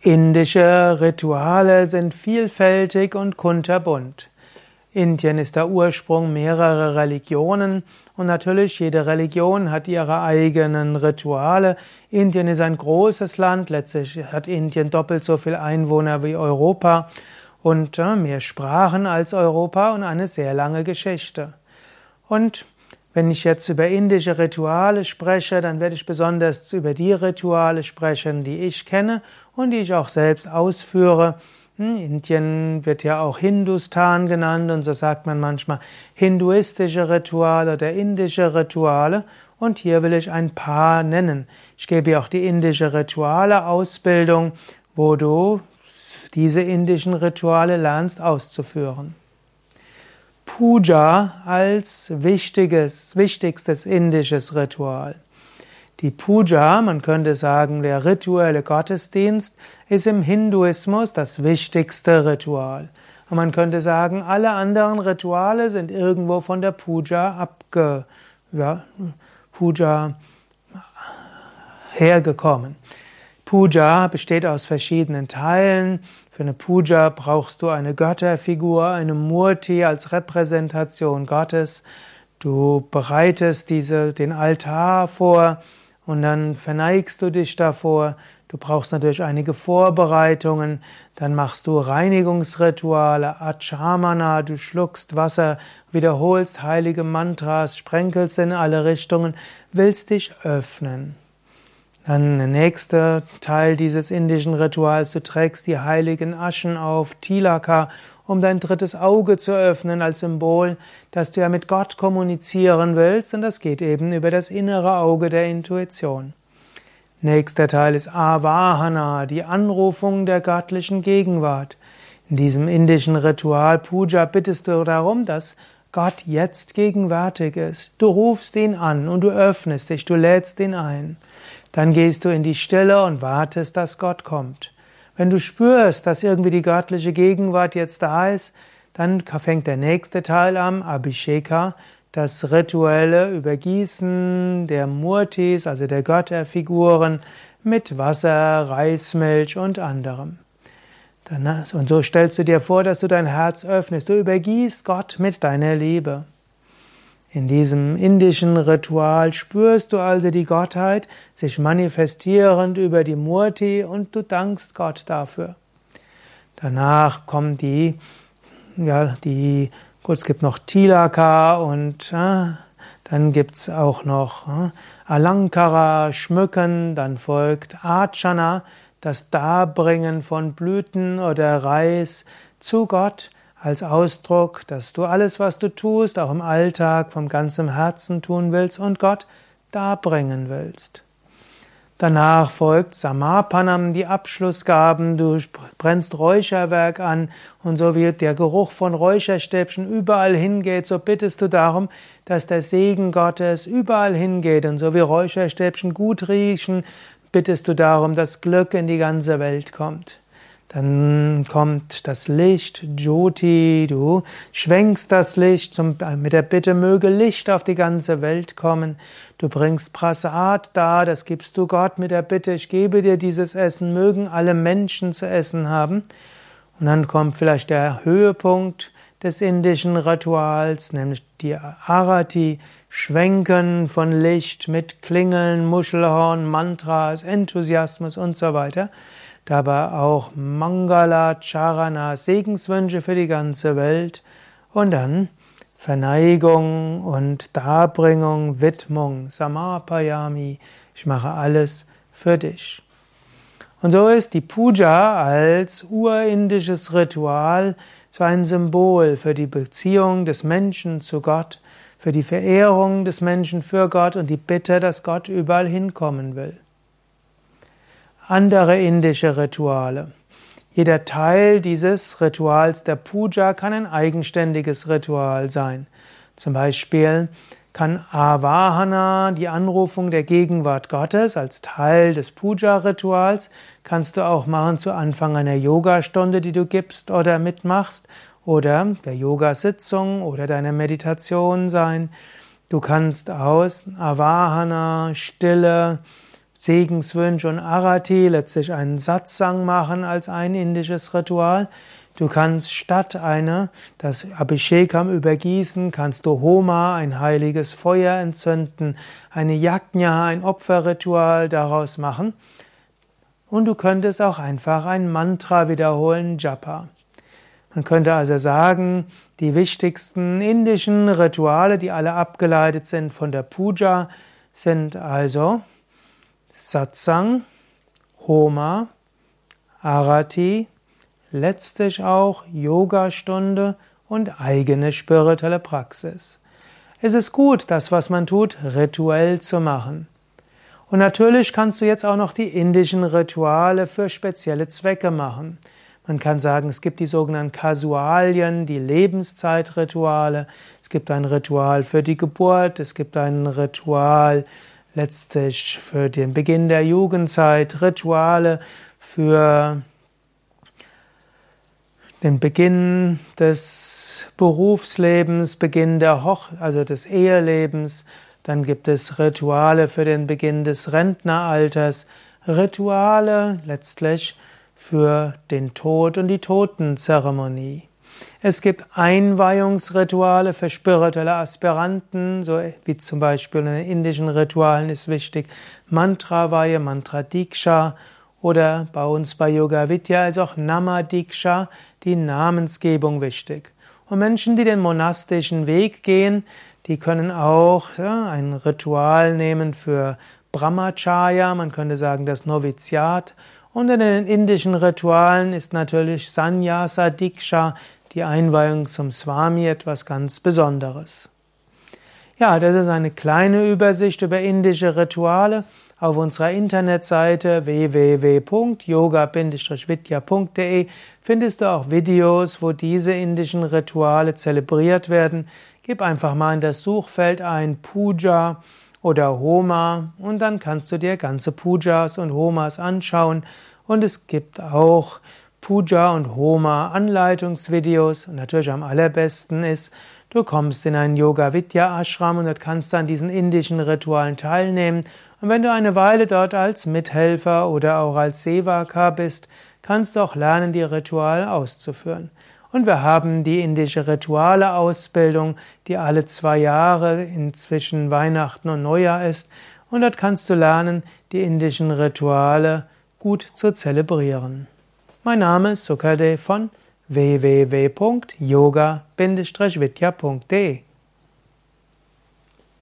Indische Rituale sind vielfältig und kunterbunt. Indien ist der Ursprung mehrerer Religionen und natürlich jede Religion hat ihre eigenen Rituale. Indien ist ein großes Land, letztlich hat Indien doppelt so viele Einwohner wie Europa und mehr Sprachen als Europa und eine sehr lange Geschichte. Und wenn ich jetzt über indische Rituale spreche, dann werde ich besonders über die Rituale sprechen, die ich kenne und die ich auch selbst ausführe. Indien wird ja auch Hindustan genannt und so sagt man manchmal hinduistische Rituale oder indische Rituale und hier will ich ein paar nennen. Ich gebe auch die indische Rituale-Ausbildung, wo du diese indischen Rituale lernst auszuführen. Puja als wichtigstes indisches Ritual. Die Puja, man könnte sagen, der rituelle Gottesdienst, ist im Hinduismus das wichtigste Ritual. Und man könnte sagen, alle anderen Rituale sind irgendwo von der Puja hergekommen. Puja besteht aus verschiedenen Teilen. Für eine Puja brauchst du eine Götterfigur, eine Murti als Repräsentation Gottes. Du bereitest den Altar vor und dann verneigst du dich davor. Du brauchst natürlich einige Vorbereitungen. Dann machst du Reinigungsrituale, Achamana, du schluckst Wasser, wiederholst heilige Mantras, sprenkelst in alle Richtungen, willst dich öffnen. Dann der nächste Teil dieses indischen Rituals, du trägst die heiligen Aschen auf, Tilaka, um dein drittes Auge zu öffnen, als Symbol, dass du ja mit Gott kommunizieren willst, und das geht eben über das innere Auge der Intuition. Nächster Teil ist Avahana, die Anrufung der göttlichen Gegenwart. In diesem indischen Ritual Puja bittest du darum, dass Gott jetzt gegenwärtig ist. Du rufst ihn an und du öffnest dich, du lädst ihn ein. Dann gehst du in die Stille und wartest, dass Gott kommt. Wenn du spürst, dass irgendwie die göttliche Gegenwart jetzt da ist, dann fängt der nächste Teil an, Abhisheka, das rituelle Übergießen der Murtis, also der Götterfiguren, mit Wasser, Reismilch und anderem. Und so stellst du dir vor, dass du dein Herz öffnest. Du übergießt Gott mit deiner Liebe. In diesem indischen Ritual spürst du also die Gottheit, sich manifestierend über die Murti, und du dankst Gott dafür. Danach kommt es gibt noch Tilaka und dann gibt's auch noch Alankara, Schmücken, dann folgt Archana, das Darbringen von Blüten oder Reis zu Gott, als Ausdruck, dass du alles, was du tust, auch im Alltag vom ganzen Herzen tun willst und Gott darbringen willst. Danach folgt Samapanam, die Abschlussgaben, du brennst Räucherwerk an und so wie der Geruch von Räucherstäbchen überall hingeht, so bittest du darum, dass der Segen Gottes überall hingeht, und so wie Räucherstäbchen gut riechen, bittest du darum, dass Glück in die ganze Welt kommt. Dann kommt das Licht, Jyoti, du schwenkst das Licht mit der Bitte, möge Licht auf die ganze Welt kommen. Du bringst Prasad dar, das gibst du Gott mit der Bitte, ich gebe dir dieses Essen, mögen alle Menschen zu essen haben. Und dann kommt vielleicht der Höhepunkt des indischen Rituals, nämlich die Arati, Schwenken von Licht mit Klingeln, Muschelhorn, Mantras, Enthusiasmus und so weiter. Dabei auch Mangala, Charana, Segenswünsche für die ganze Welt und dann Verneigung und Darbringung, Widmung, Samapayami, ich mache alles für dich. Und so ist die Puja als urindisches Ritual so ein Symbol für die Beziehung des Menschen zu Gott, für die Verehrung des Menschen für Gott und die Bitte, dass Gott überall hinkommen will. Andere indische Rituale. Jeder Teil dieses Rituals der Puja kann ein eigenständiges Ritual sein. Zum Beispiel kann Avahana, die Anrufung der Gegenwart Gottes, als Teil des Puja-Rituals, kannst du auch machen zu Anfang einer Yogastunde, die du gibst oder mitmachst, oder der Yogasitzung oder deiner Meditation sein. Du kannst aus Avahana, Stille, Segenswünsche und Arati, letztlich einen Satsang machen als ein indisches Ritual. Du kannst statt das Abhishekam übergießen, kannst du Homa, ein heiliges Feuer entzünden, eine Yajna, ein Opferritual daraus machen. Und du könntest auch einfach ein Mantra wiederholen, Japa. Man könnte also sagen, die wichtigsten indischen Rituale, die alle abgeleitet sind von der Puja, sind also Satsang, Homa, Arati, letztlich auch Yogastunde und eigene spirituelle Praxis. Es ist gut, das, was man tut, rituell zu machen. Und natürlich kannst du jetzt auch noch die indischen Rituale für spezielle Zwecke machen. Man kann sagen, es gibt die sogenannten Kasualien, die Lebenszeitrituale. Es gibt ein Ritual für die Geburt, es gibt ein Ritual letztlich für den Beginn der Jugendzeit, Rituale für den Beginn des Berufslebens, Beginn also des Ehelebens. Dann gibt es Rituale für den Beginn des Rentneralters, Rituale letztlich für den Tod und die Totenzeremonie. Es gibt Einweihungsrituale für spirituelle Aspiranten, so wie zum Beispiel in den indischen Ritualen ist wichtig Mantravaihe, Mantra-Diksha, oder bei uns bei Yoga Vidya ist auch Nama-Diksha, die Namensgebung, wichtig. Und Menschen, die den monastischen Weg gehen, die können auch ein Ritual nehmen für Brahmacharya, man könnte sagen das Noviziat. Und in den indischen Ritualen ist natürlich Sannyasa Diksha, die Einweihung zum Swami, etwas ganz Besonderes. Ja, das ist eine kleine Übersicht über indische Rituale. Auf unserer Internetseite www.yoga-vidya.de findest du auch Videos, wo diese indischen Rituale zelebriert werden. Gib einfach mal in das Suchfeld ein Puja oder Homa und dann kannst du dir ganze Pujas und Homas anschauen. Und es gibt auch Puja und Homa Anleitungsvideos. Und natürlich am allerbesten ist, du kommst in einen Yoga Vidya Ashram und dort kannst du an diesen indischen Ritualen teilnehmen. Und wenn du eine Weile dort als Mithelfer oder auch als Sevaka bist, kannst du auch lernen, die Rituale auszuführen. Und wir haben die indische Rituale-Ausbildung, die alle 2 Jahre zwischen Weihnachten und Neujahr ist. Und dort kannst du lernen, die indischen Rituale gut zu zelebrieren. Mein Name ist Sukadev von www.yoga-vidya.de